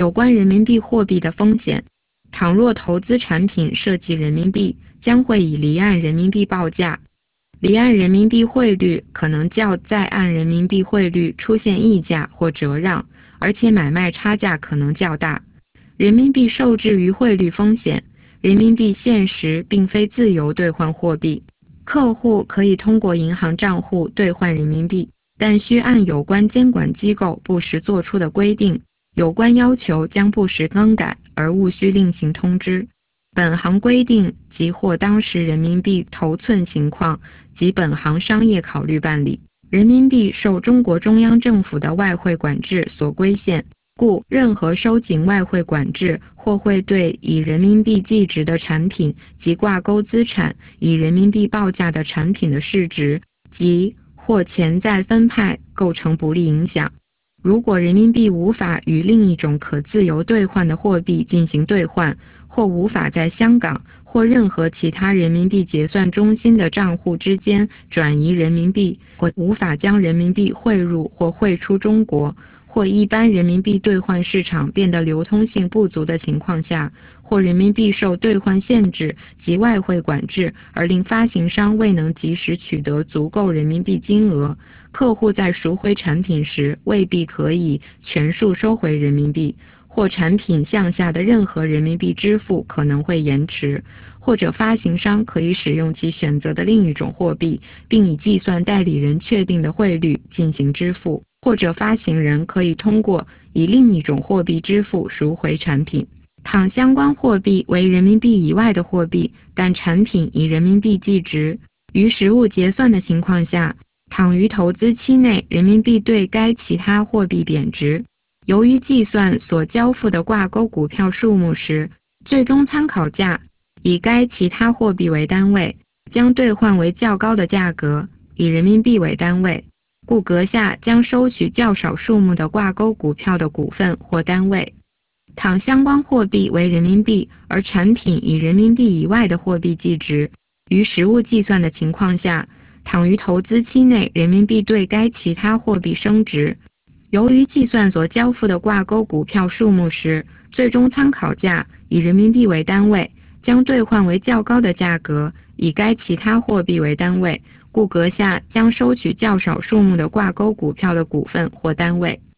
有关人民币货币的风险。倘若投资产品涉及人民币，将会以离岸人民币报价。离岸人民币汇率可能较在岸人民币汇率出现溢价或折让，而且买卖差价可能较大。人民币受制于汇率风险，人民币现实并非自由兑换货币。客户可以通过银行账户兑换人民币，但需按有关监管机构不时作出的规定，有关要求将不时更改，而务需另行通知。本行规定即或当时人民币头寸情况及本行商业考虑办理。人民币受中国中央政府的外汇管制所规限，故任何收紧外汇管制或会对以人民币计值的产品及挂钩资产以人民币报价的产品的市值及或潜在分派构成不利影响。如果人民币无法与另一种可自由兑换的货币进行兑换，或无法在香港或任何其他人民币结算中心的账户之间转移人民币，或无法将人民币汇入或汇出中国，或一般人民币兑换市场变得流通性不足的情况下，或人民币受兑换限制及外汇管制而令发行商未能及时取得足够人民币金额，客户在赎回产品时未必可以全数收回人民币，或产品项下的任何人民币支付可能会延迟，或者发行商可以使用其选择的另一种货币，并以计算代理人确定的汇率进行支付，或者发行人可以通过以另一种货币支付赎回产品。倘相关货币为人民币以外的货币，但产品以人民币计值，于实物结算的情况下，倘于投资期内人民币对该其他货币贬值，由于计算所交付的挂钩股票数目时，最终参考价以该其他货币为单位，将兑换为较高的价格，以人民币为单位，故阁下将收取较少数目的挂钩股票的股份或单位。倘相关货币为人民币，而产品以人民币以外的货币计值，于实物计算的情况下，倘于投资期内人民币对该其他货币升值，由于计算所交付的挂钩股票数目时，最终参考价以人民币为单位，将兑换为较高的价格，以该其他货币为单位，故阁下将收取较少数目的挂钩股票的股份或单位。